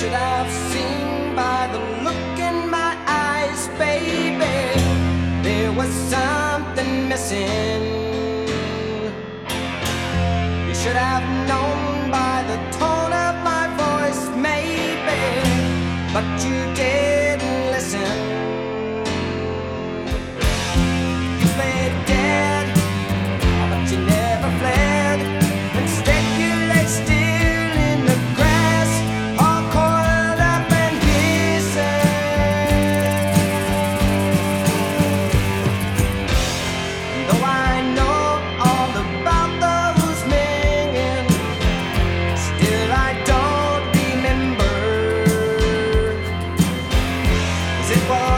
should have seen by the look in my eyes, baby, there was something missing. You should have known by the tone of my voice, maybe, but you didn't listen. You played dead, but you never fled. Instead you lay still in the grass, all coiled up and hissing. Though I know all about those men, still I don't remember. 'Cause it was